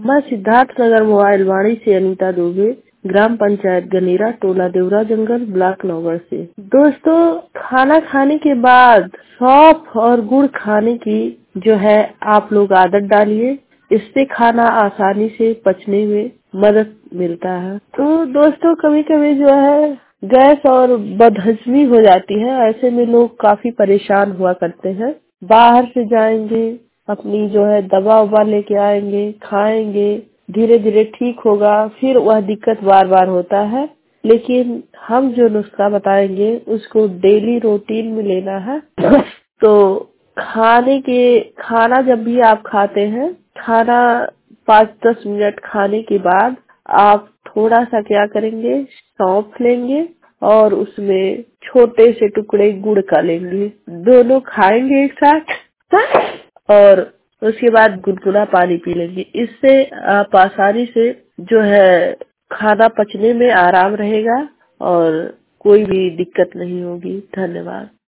मैं सिद्धार्थ नगर मोबाइल वाणी से अनीता दुबे, ग्राम पंचायत गनेरा, टोला देवरा जंगल, ब्लॉक नौगढ़ से। दोस्तों, खाना खाने के बाद सौंफ और गुड़ खाने की जो है आप लोग आदत डालिए। इससे खाना आसानी से पचने में मदद मिलता है। तो दोस्तों, कभी कभी जो है गैस और बदहजमी हो जाती है। ऐसे में लोग काफी परेशान हुआ करते हैं। बाहर से जाएंगे, अपनी जो है दवा उवा लेके आएंगे, खाएंगे, धीरे धीरे ठीक होगा। फिर वह दिक्कत बार बार होता है। लेकिन हम जो नुस्खा बताएंगे उसको डेली रूटीन में लेना है। तो खाना जब भी आप खाते हैं, खाना 5-10 मिनट खाने के बाद आप थोड़ा सा क्या करेंगे, सौंफ लेंगे और उसमें छोटे से टुकड़े गुड़ का लेंगे। दोनों खाएंगे एक साथ और उसके बाद गुनगुना पानी पी लेंगे। इससे आप आसानी से जो है खाना पचने में आराम रहेगा और कोई भी दिक्कत नहीं होगी। धन्यवाद।